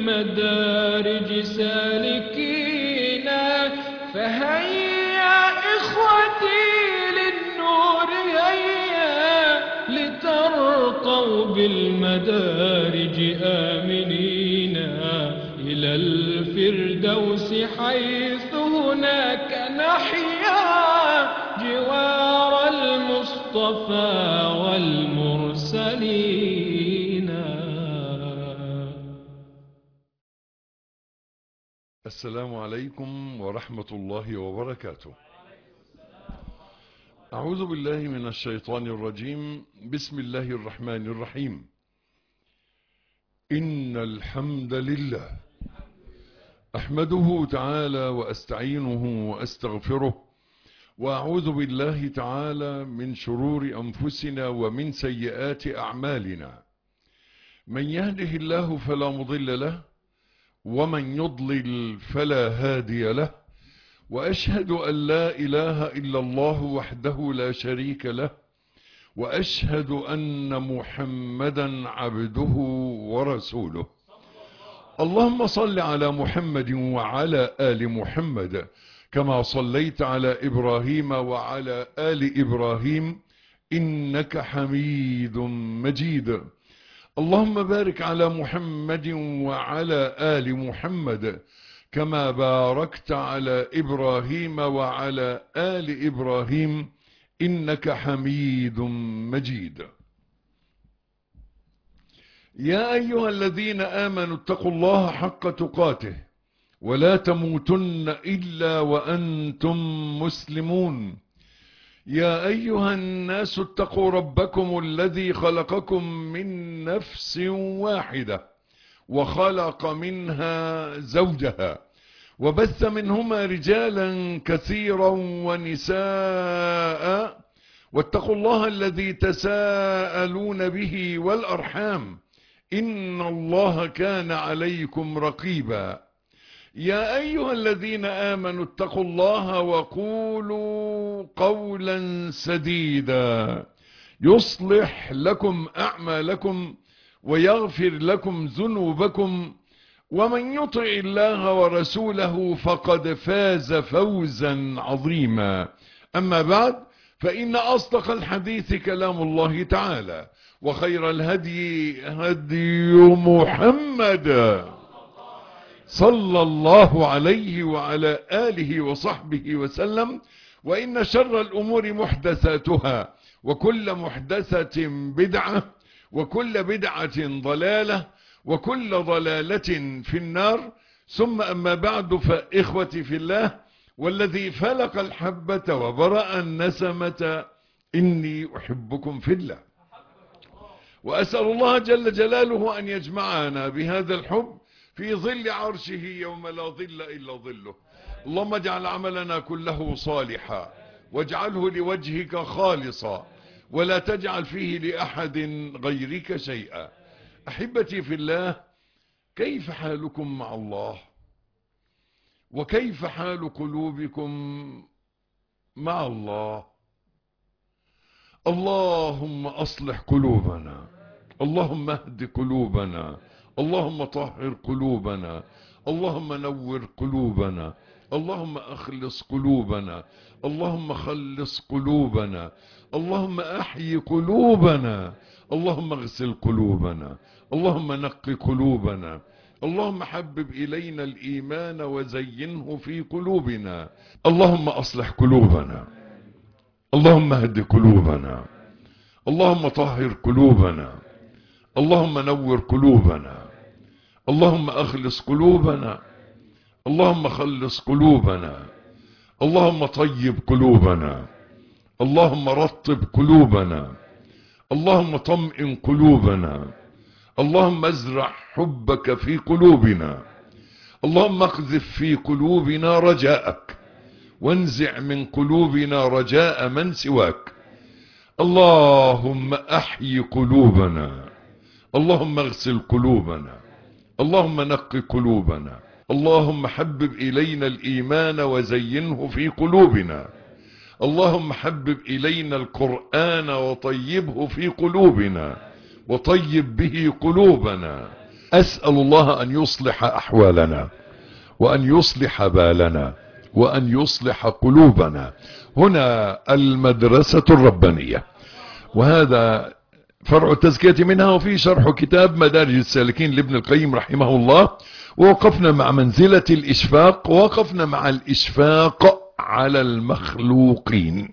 بالمدارج سالكين. فهيا إخوتي للنور هيا لترقوا بالمدارج آمنين إلى الفردوس حيث هناك نحيا جوار المصطفى والمرسلين. السلام عليكم ورحمة الله وبركاته. أعوذ بالله من الشيطان الرجيم. بسم الله الرحمن الرحيم. إن الحمد لله أحمده تعالى وأستعينه وأستغفره، وأعوذ بالله تعالى من شرور أنفسنا ومن سيئات أعمالنا. من يهده الله فلا مضل له، ومن يضلل فلا هادي له، وأشهد أن لا إله إلا الله وحده لا شريك له، وأشهد أن محمدا عبده ورسوله. اللهم صل على محمد وعلى آل محمد كما صليت على إبراهيم وعلى آل إبراهيم إنك حميد مجيد. اللهم بارك على محمد وعلى آل محمد كما باركت على إبراهيم وعلى آل إبراهيم إنك حميد مجيد. يا أيها الذين آمنوا اتقوا الله حق تقاته ولا تموتن إلا وأنتم مسلمون. يا أيها الناس اتقوا ربكم الذي خلقكم من نفس واحدة وخلق منها زوجها وبث منهما رجالا كثيرا ونساء، واتقوا الله الذي تساءلون به والأرحام إن الله كان عليكم رقيبا. يا أيها الذين آمنوا اتقوا الله وقولوا قولا سديدا يصلح لكم أعمالكم ويغفر لكم ذنوبكم، ومن يطع الله ورسوله فقد فاز فوزا عظيما. أما بعد، فإن أصدق الحديث كلام الله تعالى، وخير الهدي هدي محمد صلى الله عليه وعلى آله وصحبه وسلم. وإن شر الأمور محدثاتها، وكل محدثة بدعة، وكل بدعة ضلالة، وكل ضلالة في النار. ثم أما بعد، فإخوتي في الله، والذي فلق الحبة وبرأ النسمة إني أحبكم في الله، وأسأل الله جل جلاله أن يجمعنا بهذا الحب في ظل عرشه يوم لا ظل إلا ظله. اللهم اجعل عملنا كله صالحا، واجعله لوجهك خالصا، ولا تجعل فيه لأحد غيرك شيئا. أحبتي في الله، كيف حالكم مع الله؟ وكيف حال قلوبكم مع الله؟ اللهم أصلح قلوبنا، اللهم اهد قلوبنا، اللهم طهر قلوبنا، اللهم نور قلوبنا، اللهم أخلص قلوبنا، اللهم خلص قلوبنا، اللهم أحيي قلوبنا، اللهم اغسل قلوبنا، اللهم نقي قلوبنا، اللهم حبب إلينا الإيمان وزينه في قلوبنا. اللهم أصلح قلوبنا، اللهم اهد قلوبنا، اللهم طهر قلوبنا، اللهم نور قلوبنا، اللهم أخلص قلوبنا، اللهم خلص قلوبنا، اللهم طيب قلوبنا، اللهم رطب قلوبنا، اللهم طمئن قلوبنا، اللهم ازرع حبك في قلوبنا، اللهم اقذف في قلوبنا رجاءك، وانزع من قلوبنا رجاء من سواك. اللهم احيي قلوبنا، اللهم اغسل قلوبنا، اللهم نقي قلوبنا، اللهم حبب إلينا الإيمان وزينه في قلوبنا، اللهم حبب إلينا القرآن وطيبه في قلوبنا، وطيب به قلوبنا، أسأل الله أن يصلح أحوالنا وأن يصلح بالنا وأن يصلح قلوبنا. هنا المدرسة الربانية، وهذا فرع التزكية منها، وفي شرح كتاب مدارج السالكين لابن القيم رحمه الله. ووقفنا مع منزلة الإشفاق، ووقفنا مع الإشفاق على المخلوقين،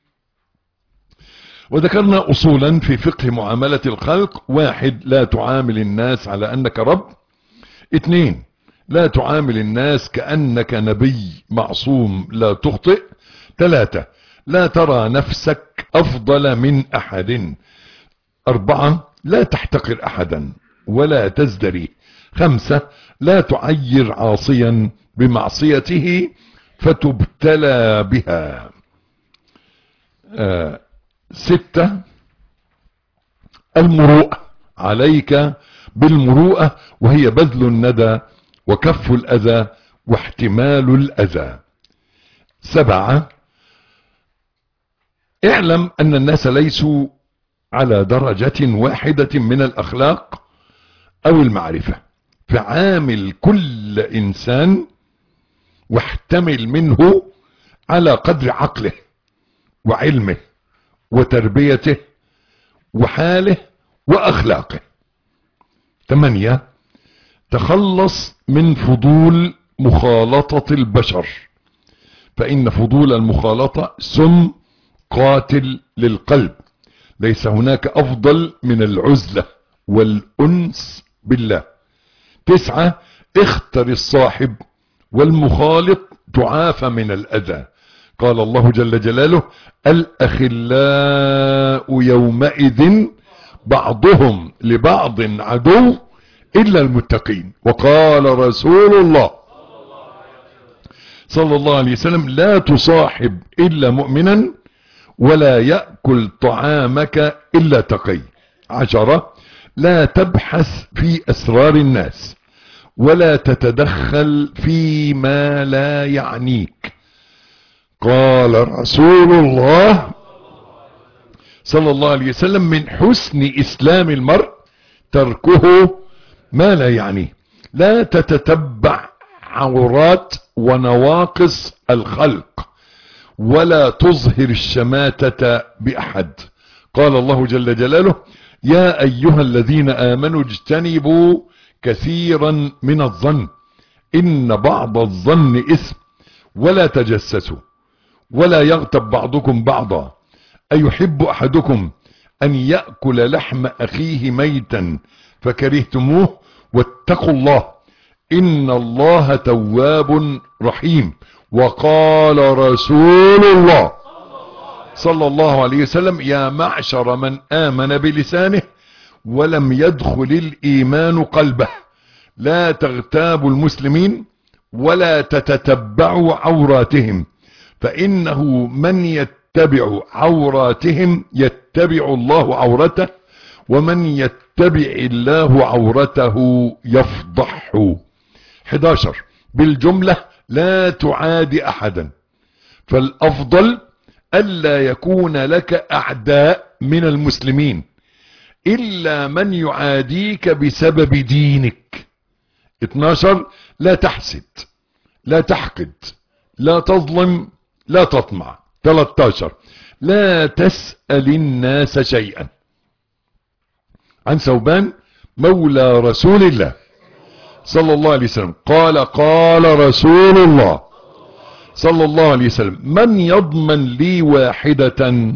وذكرنا أصولا في فقه معاملة الخلق: 1، لا تعامل الناس على أنك رب. 2، لا تعامل الناس كأنك نبي معصوم لا تخطئ. 3، لا ترى نفسك أفضل من أحد. 4، لا تحتقر أحدا ولا تزدري. 5، لا تعير عاصيا بمعصيته فتبتلى بها. 6، المروءة، عليك بالمروءة، وهي بذل الندى وكف الأذى واحتمال الأذى. 7، اعلم أن الناس ليسوا على درجة واحدة من الأخلاق أو المعرفة، فعامل كل إنسان واحتمل منه على قدر عقله وعلمه وتربيته وحاله وأخلاقه. 8، تخلص من فضول مخالطة البشر، فإن فضول المخالطة سم قاتل للقلب، ليس هناك أفضل من العزلة والأنس بالله. 9، اختر الصاحب والمخالط تعافى من الأذى. قال الله جل جلاله: الأخلاء يومئذ بعضهم لبعض عدو إلا المتقين. وقال رسول الله صلى الله عليه وسلم: لا تصاحب إلا مؤمنا ولا يأكل طعامك إلا تقي. 10، لا تبحث في أسرار الناس ولا تتدخل فيما لا يعنيك. قال رسول الله صلى الله عليه وسلم: من حسن إسلام المرء تركه ما لا يعنيه. لا تتتبع عورات ونواقص الخلق ولا تظهر الشماتة بأحد. قال الله جل جلاله: يا أيها الذين آمنوا اجتنبوا كثيرا من الظن إن بعض الظن إثم ولا تجسسوا ولا يغتب بعضكم بعضا أيحب أحدكم أن يأكل لحم أخيه ميتا فكرهتموه واتقوا الله إن الله تواب رحيم. وقال رسول الله صلى الله عليه وسلم: يا معشر من آمن بلسانه ولم يدخل الإيمان قلبه، لا تغتابوا المسلمين ولا تتتبعوا عوراتهم، فإنه من يتبع عوراتهم يتبع الله عورته، ومن يتبع الله عورته يفضحه. 11، بالجملة لا تعادي أحدا، فالأفضل ألا يكون لك أعداء من المسلمين إلا من يعاديك بسبب دينك. 12، لا تحسد لا تحقد لا تظلم لا تطمع. 13، لا تسأل الناس شيئا. عن ثوبان مولى رسول الله صلى الله عليه وسلم قال: قال رسول الله صلى الله عليه وسلم: من يضمن لي واحدة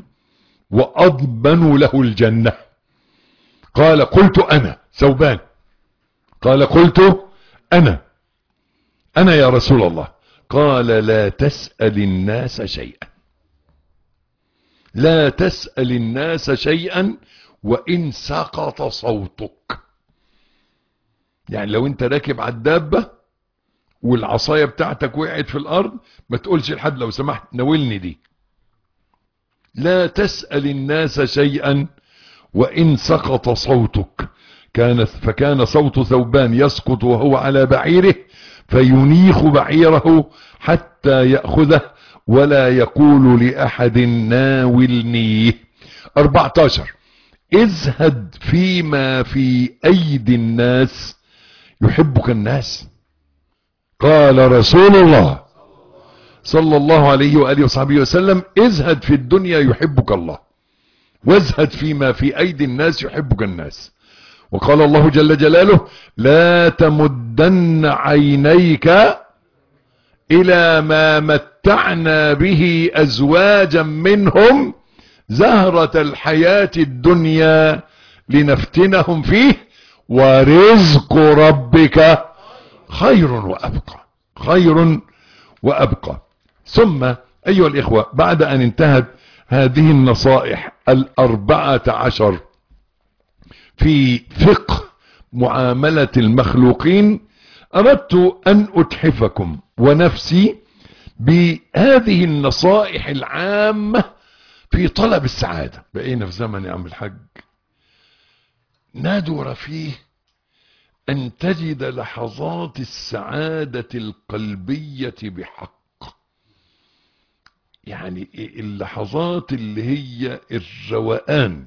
وأضمن له الجنة؟ قال: قلت أنا. ثوبان قال: قلت أنا يا رسول الله. قال: لا تسأل الناس شيئا، لا تسأل الناس شيئا وإن سقط صوتك. يعني لو انت راكب على الدابة والعصاية بتاعتك وقعت في الأرض، ما تقولش لحد: لو سمحت ناولني دي. لا تسأل الناس شيئا وإن سقط صوتك. فكان صوت ثوبان يسقط وهو على بعيره فينيخ بعيره حتى يأخذه ولا يقول لأحد ناولنيه. 14، ازهد فيما في أيدي الناس يحبك الناس. قال رسول الله صلى الله عليه وآله وصحبه وسلم: ازهد في الدنيا يحبك الله، وازهد فيما في أيدي الناس يحبك الناس. وقال الله جل جلاله: لا تمدن عينيك إلى ما متعنا به أزواجا منهم زهرة الحياة الدنيا لنفتنهم فيه ورزق ربك خير وأبقى. خير وأبقى. ثم أيها الإخوة، بعد أن انتهت هذه النصائح 14 في فقه معاملة المخلوقين، أردت أن أتحفكم ونفسي بهذه النصائح العامة في طلب السعادة. بقينا في زمن يا عم الحاج نادر فيه أن تجد لحظات السعادة القلبية بحق، يعني اللحظات اللي هي الروقان،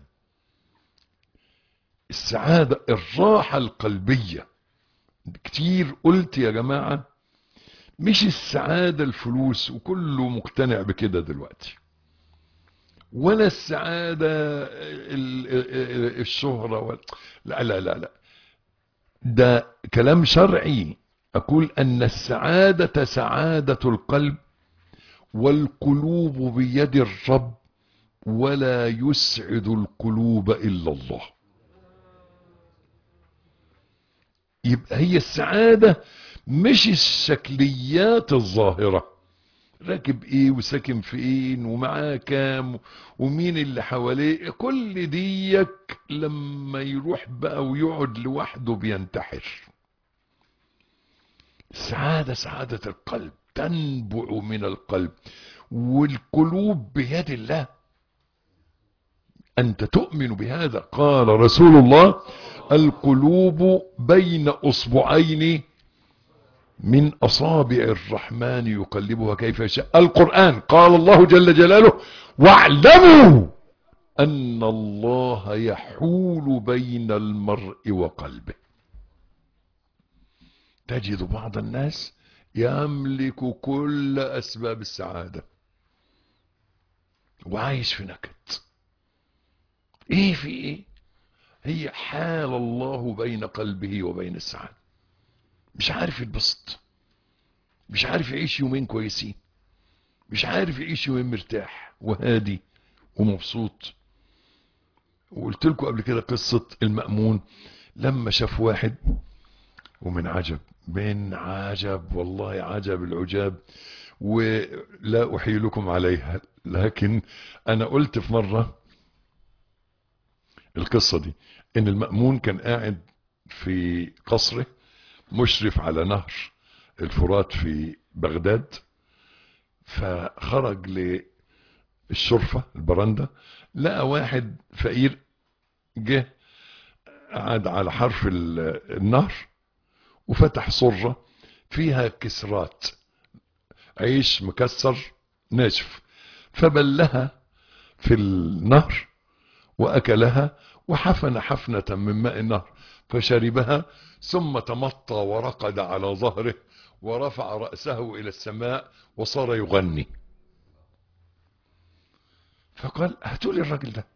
السعادة، الراحة القلبية. كتير قلت يا جماعة مش السعادة الفلوس، وكله مقتنع بكده دلوقتي، ولا السعادة الشهرة، لا لا لا لا، ده كلام شرعي. أقول أن السعادة سعادة القلب، والقلوب بيد الرب، ولا يسعد القلوب إلا الله. يبقى هي السعادة مش الشكليات الظاهرة، راكب ايه وساكن فين ومعاه كام ومين اللي حواليه، كل ديك لما يروح بقى ويقعد لوحده بينتحر. السعادة سعادة القلب، تنبع من القلب، والقلوب بيد الله. أنت تؤمن بهذا. قال رسول الله: القلوب بين أصبعين من أصابع الرحمن يقلبها كيف يشاء. القرآن قال الله جل جلاله: واعلموا أن الله يحول بين المرء وقلبه. تجد بعض الناس يملك كل أسباب السعادة وعايش في نكد. ايه في ايه؟ هي حال الله بين قلبه وبين السعادة. مش عارف يتبسط، مش عارف يعيش يومين كويسين، مش عارف يعيش يومين مرتاح وهادي ومبسوط. وقلت لكم قبل كده قصة المأمون لما شاف واحد، ومن عجب من عجب والله عجب العجاب، ولا أحيلكم عليها، لكن أنا قلت في مرة القصة دي، إن المأمون كان قاعد في قصره مشرف على نهر الفرات في بغداد، فخرج للشرفة البرندة، لقى واحد فقير جه قعد على حرف النهر وفتح صرة فيها كسرات عيش مكسر ناشف، فبلها في النهر وأكلها، وحفن حفنة من ماء النهر فشربها، ثم تمطى ورقد على ظهره ورفع رأسه إلى السماء وصار يغني. فقال: هاتوا لي الراجل ده.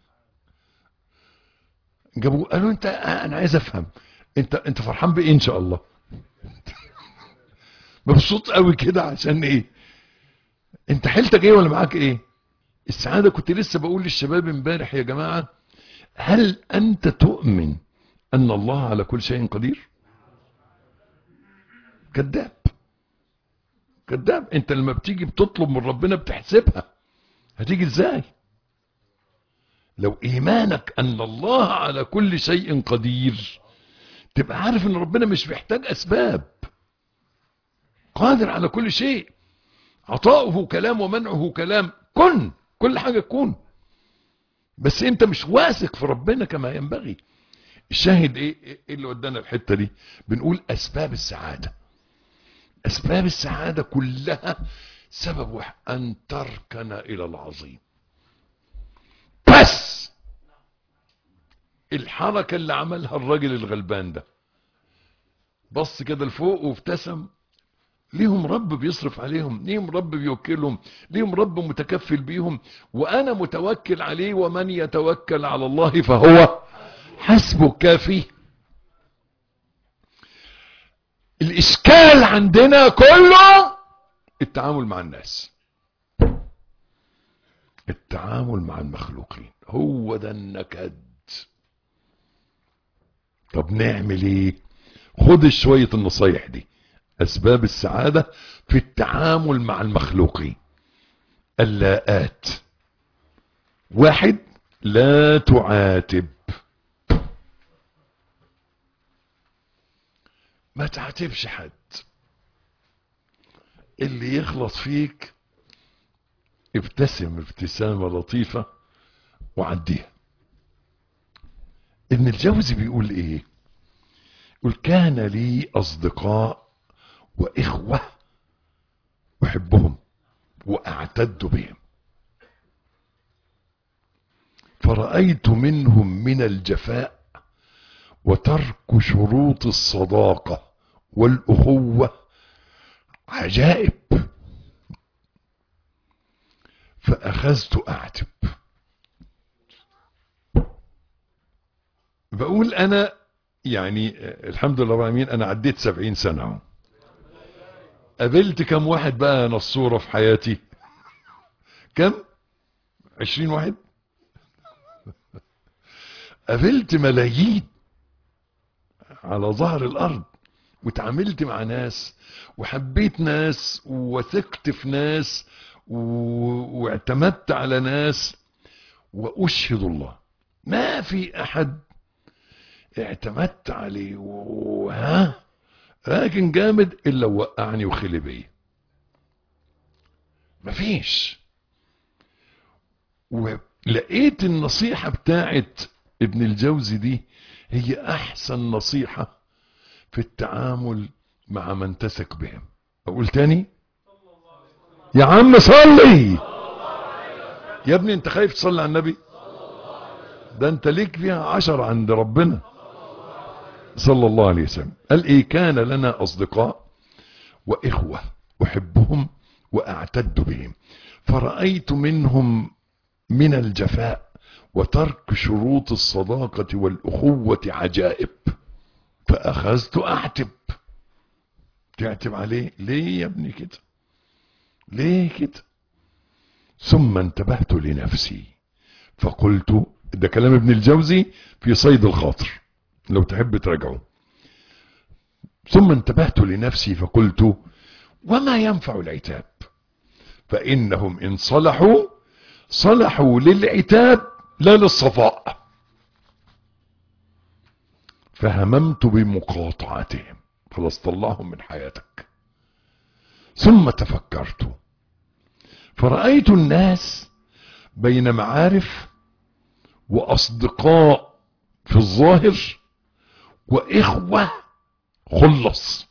جابوه، قالوا: أنا عايز أفهم، أنت فرحان بإيه إن شاء الله؟ مبسوط قوي كده عشان إيه؟ أنت حيلتك إيه ولا معاك إيه؟ السعادة، كنت لسه بقول للشباب امبارح يا جماعة: هل أنت تؤمن أن الله على كل شيء قدير؟ كذاب كذاب. أنت لما بتيجي بتطلب من ربنا بتحسبها هتيجي إزاي؟ لو إيمانك أن الله على كل شيء قدير تبقى عارف أن ربنا مش محتاج أسباب، قادر على كل شيء، عطاؤه كلام ومنعه كلام، كل حاجة تكون، بس أنت مش واثق في ربنا كما ينبغي. الشاهد إيه اللي ودانا الحتة دي؟ بنقول أسباب السعادة. أسباب السعادة كلها سبب واحد: أن تركن إلى العظيم. بس الحركة اللي عملها الراجل الغلبان ده بص كده لفوق وابتسم. ليهم رب بيصرف عليهم، ليهم رب بيوكلهم، ليهم رب متكفل بيهم، وانا متوكل عليه. ومن يتوكل على الله فهو حسبه كافيه. الاشكال عندنا كله التعامل مع الناس، التعامل مع المخلوقين، هو ده النكد. طب نعمل ايه؟ خد شوية النصايح دي، اسباب السعادة في التعامل مع المخلوقين. اللاءات: 1، لا تعاتب. ما تعاتبش حد، اللي يخلص فيك ابتسم ابتسامة لطيفة وعديها. ابن الجوزي بيقول ايه؟ يقول: كان لي اصدقاء واخوة احبهم واعتد بهم، فرأيت منهم من الجفاء وترك شروط الصداقة والأخوة عجائب، فأخذت أعتب. بقول أنا يعني الحمد لله رب العالمين، أنا عديت 70 سنة. قابلت كم واحد بقى نصورة في حياتي؟ كم؟ 20 واحد. قابلت ملايين على ظهر الأرض، وتعاملت مع ناس وحبيت ناس وثقت في ناس واعتمدت على ناس. وأشهد الله ما في أحد اعتمدت عليه لكن جامد إلا وقعني وخلي بيه، مفيش. ولقيت النصيحة بتاعت ابن الجوزي دي هي أحسن نصيحة في التعامل مع من تثق بهم. أقول تاني: يا عم صلي يا ابني، انت خايف تصلي على النبي؟ ده انت ليك فيها 10 عند ربنا صلى الله عليه وسلم. قال ايه؟ كان لنا اصدقاء واخوة احبهم واعتد بهم، فرأيت منهم من الجفاء وترك شروط الصداقة والاخوة عجائب، فاخذت اعتب. تعتب عليه ليه يا ابني كده؟ ليه كده؟ ثم انتبهت لنفسي فقلت، ده كلام ابن الجوزي في صيد الخاطر لو تحب تراجعه. ثم انتبهت لنفسي فقلت: وما ينفع العتاب؟ فإنهم إن صلحوا صلحوا للعتاب لا للصفاء. فهممت بمقاطعتهم، خلاص طلعهم من حياتك. ثم تفكرت فرأيت الناس بين معارف وأصدقاء في الظاهر وإخوة خلص،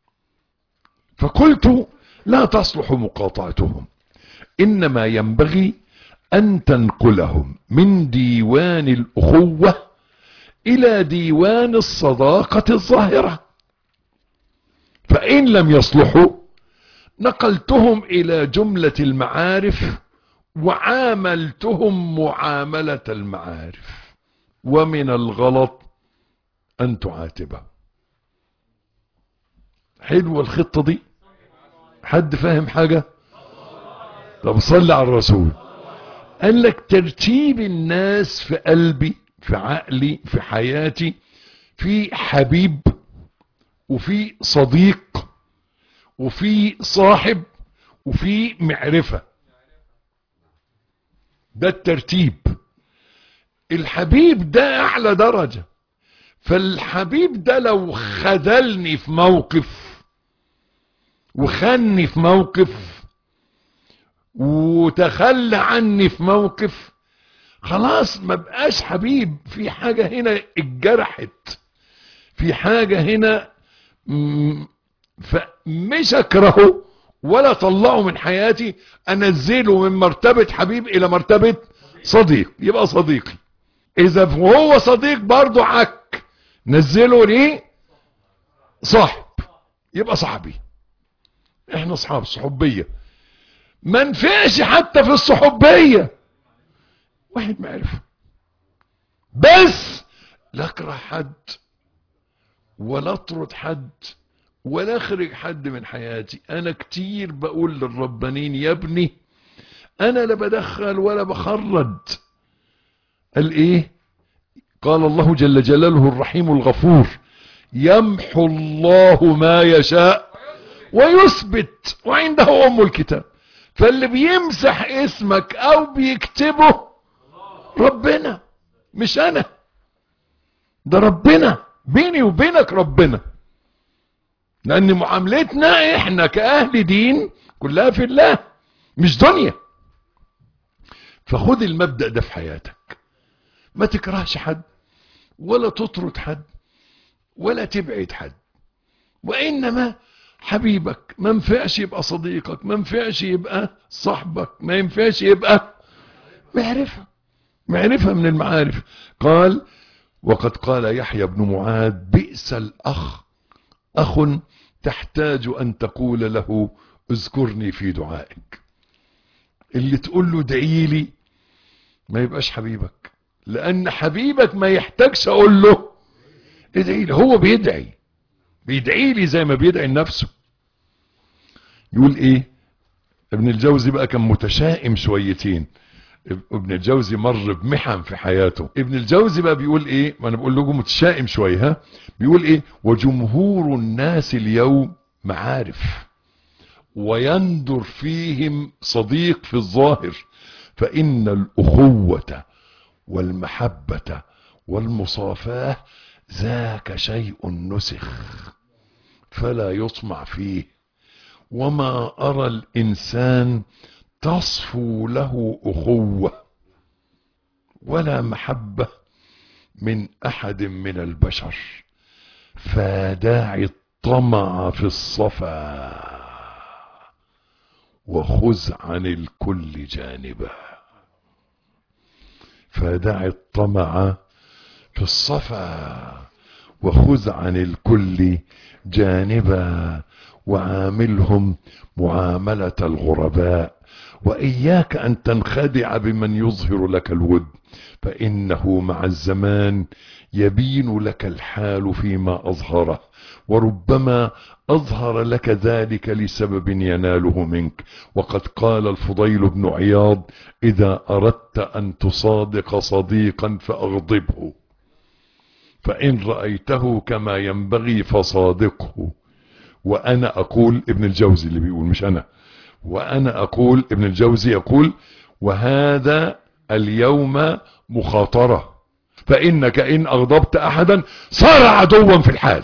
فقلت: لا تصلح مقاطعتهم، إنما ينبغي أن تنقلهم من ديوان الأخوة إلى ديوان الصداقة الظاهرة، فإن لم يصلحوا نقلتهم إلى جملة المعارف وعاملتهم معاملة المعارف، ومن الغلط أن تعاتبه. حلوة الخطة دي؟ حد فاهم حاجة؟ طب صلي على الرسول. قال لك ترتيب الناس في قلبي، في عقلي، في حياتي، في حبيب وفي صديق وفي صاحب وفي معرفة. ده الترتيب. الحبيب ده اعلى درجة، فالحبيب ده لو خذلني في موقف وخني في موقف وتخلى عني في موقف، خلاص ما بقاش حبيب. في حاجة هنا اتجرحت، في حاجة هنا فمش اكرهه ولا طلعه من حياتي، انزله من مرتبة حبيب الى مرتبة صديق، يبقى صديقي. اذا هو صديق برضو عك، نزله ليه؟ صاحب يبقى صاحبي، احنا اصحاب صحوبية. ما نفعش حتى في الصحوبية واحد معرفة بس، لا اكره حد ولا اطرد حد ولا اخرج حد من حياتي. انا كتير بقول للربانين يا ابني انا لا بدخل ولا بخرج. قال ايه؟ قال الله جل جلاله الرحيم الغفور يمحو الله ما يشاء ويثبت وعنده ام الكتاب. فاللي بيمسح اسمك او بيكتبه ربنا مش انا، ده ربنا، بيني وبينك ربنا، لان معاملتنا احنا كاهل دين كلها في الله مش دنيا. فخد المبدأ ده في حياتك، ما تكرهش حد ولا تطرد حد ولا تبعد حد، وانما حبيبك ما ينفعش يبقى صديقك، ما ينفعش يبقى صاحبك، ما ينفعش يبقى معرفة من المعارف. قال وقد قال يحيى بن معاذ بئس الأخ أخ تحتاج أن تقول له اذكرني في دعائك. اللي تقول له ادعي لي ما يبقاش حبيبك، لأن حبيبك ما يحتاجش أقول له ادعي لي، هو بيدعي لي زي ما بيدعي لنفسه. يقول ايه ابن الجوزي بقى؟ كان متشائم شويتين. ابن الجوزي مر بمحن في حياته. ابن الجوزي بقى بيقول ايه؟ ما انا بقول لكم متشائم شويه. ها بيقول ايه؟ وجمهور الناس اليوم معارف ويندر فيهم صديق في الظاهر، فإن الأخوة والمحبة والمصافاة ذاك شيء نسخ فلا يطمع فيه، وما أرى الإنسان تصفو له أخوة ولا محبة من أحد من البشر، فداعي الطمع في الصفا وخذ عن الكل جانبا. فداعي الطمع في الصفا وخذ عن الكل جانبا، وعاملهم معاملة الغرباء، وإياك أن تنخدع بمن يظهر لك الود، فإنه مع الزمان يبين لك الحال فيما أظهره، وربما أظهر لك ذلك لسبب يناله منك. وقد قال الفضيل بن عياض إذا أردت أن تصادق صديقا فأغضبه، فإن رأيته كما ينبغي فصادقه. وأنا أقول، ابن الجوزي اللي بيقول مش أنا، وأنا أقول ابن الجوزي يقول وهذا اليوم مخاطرة، فإنك إن أغضبت أحدا صار عدوا في الحال.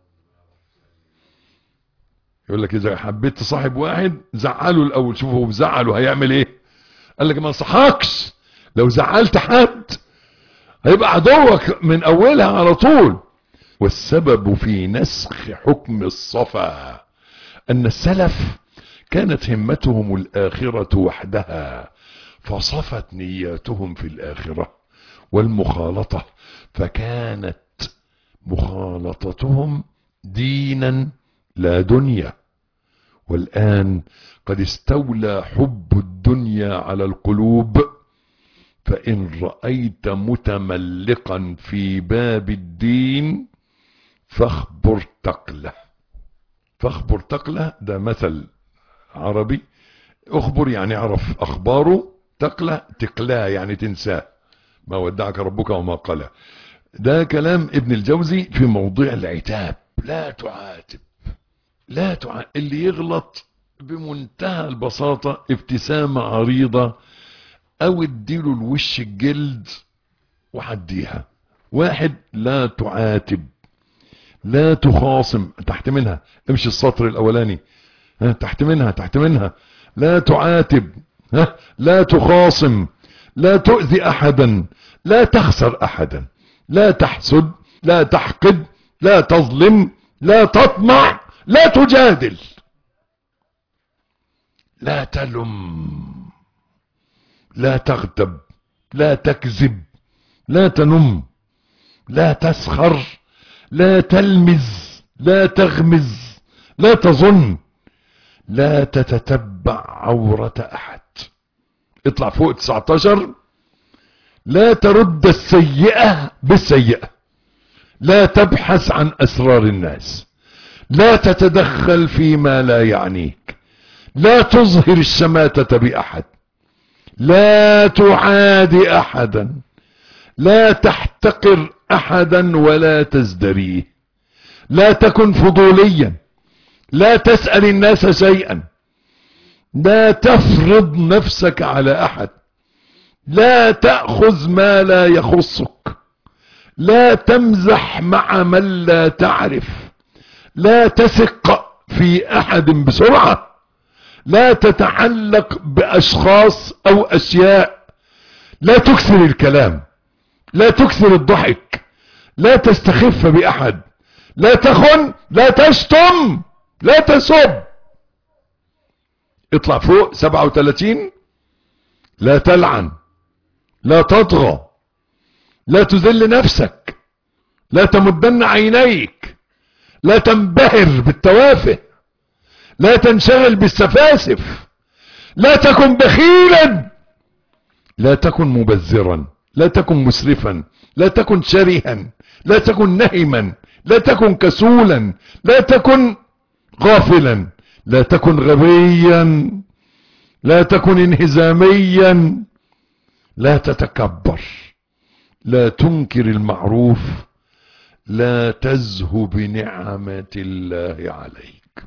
يقول لك إذا حبيت تصاحب واحد زعله الأول، شوفه هو بزعله هيعمل إيه. قال لك ما انصحكش، لو زعلت حد هيبقى عدوك من أولها على طول. والسبب في نسخ حكم الصفا أن السلف كانت همتهم الآخرة وحدها، فصفت نياتهم في الآخرة والمخالطة، فكانت مخالطتهم دينا لا دنيا. والآن قد استولى حب الدنيا على القلوب، فإن رأيت متملقا في باب الدين فاخبر تقله. فاخبر تقله ده مثل عربي، اخبر يعني اعرف اخباره، تقله تقلاه يعني تنساه، ما ودعك ربك وما قلى. ده كلام ابن الجوزي في موضوع العتاب. لا تعاتب، لا تعاتب. اللي يغلط بمنتهى البساطة ابتسامة عريضة او اديله الوش الجلد وحديها. واحد لا تعاتب، لا تخاصم، تحت منها امشي السطر الاولاني، تحت منها لا تعاتب، لا تخاصم، لا تؤذي احدا، لا تخسر احدا، لا تحسد، لا تحقد، لا تظلم، لا تطمع، لا تجادل، لا تلم، لا تغتب، لا تكذب، لا تنم، لا تسخر، لا تلمز، لا تغمز، لا تظن، لا تتتبع عورة احد. اطلع فوق 19. لا ترد السيئة بالسيئة، لا تبحث عن اسرار الناس، لا تتدخل فيما لا يعنيك، لا تظهر الشماتة باحد، لا تعادي احدا، لا تحتقر احدا ولا تزدريه، لا تكن فضوليا، لا تسأل الناس شيئا، لا تفرض نفسك على احد، لا تأخذ ما لا يخصك، لا تمزح مع من لا تعرف، لا تثق في احد بسرعة، لا تتعلق باشخاص او اشياء، لا تكثر الكلام، لا تكثر الضحك، لا تستخف باحد، لا تخن، لا تشتم، لا تسب. اطلع فوق 37. لا تلعن، لا تطغى، لا تذل نفسك، لا تمدن عينيك، لا تنبهر بالتوافه، لا تنشغل بالسفاسف، لا تكن بخيلا، لا تكن مبذرا، لا تكن مسرفا، لا تكن شرها، لا تكن نهما، لا تكن كسولا، لا تكن غافلا، لا تكن غبيا، لا تكن انهزاميا، لا تتكبر، لا تنكر المعروف، لا تزهو بنعمة الله عليك.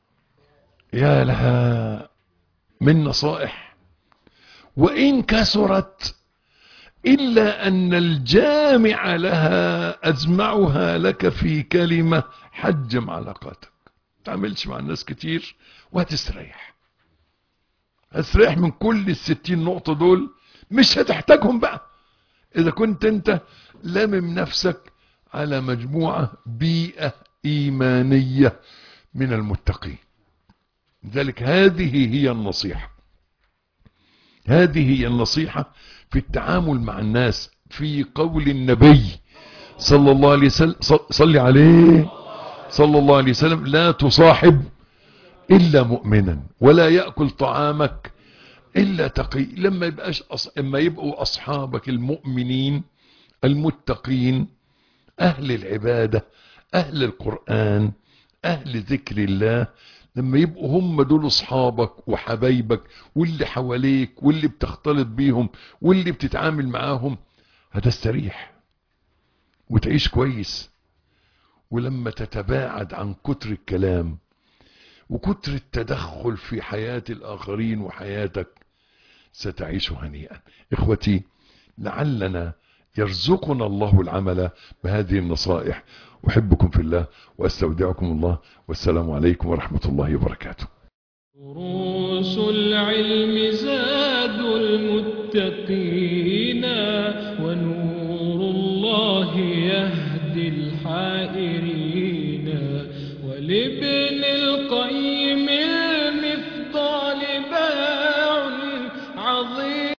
يا لها من نصائح، وإن كثرت إلا أن الجامع لها أجمعها لك في كلمة: حجم علاقاتك. تعملش مع الناس كتير وهتستريح، هتستريح من كل 60 نقطة دول، مش هتحتاجهم بقى إذا كنت أنت لامم نفسك على مجموعة بيئة إيمانية من المتقين. لذلك هذه هي النصيحة، هذه هي النصيحة في التعامل مع الناس. في قول النبي صلى الله عليه وسلم، صلي عليه صلى الله عليه وسلم: لا تصاحب إلا مؤمنا، ولا يأكل طعامك إلا تقي. لما يبقوا أصحابك المؤمنين المتقين، أهل العبادة، أهل القرآن، أهل ذكر الله، لما يبقوا هم دول أصحابك وحبايبك واللي حواليك واللي بتختلط بيهم واللي بتتعامل معاهم، هتستريح وتعيش كويس. ولما تتباعد عن كتر الكلام وكتر التدخل في حياة الآخرين وحياتك، ستعيش هنيئا. إخوتي، لعلنا يرزقنا الله العمل بهذه النصائح. أحبكم في الله وأستودعكم الله، والسلام عليكم ورحمة الله وبركاته. دروس العلم زاد المتقين، ونور الله يهدي الحائرين، ولابن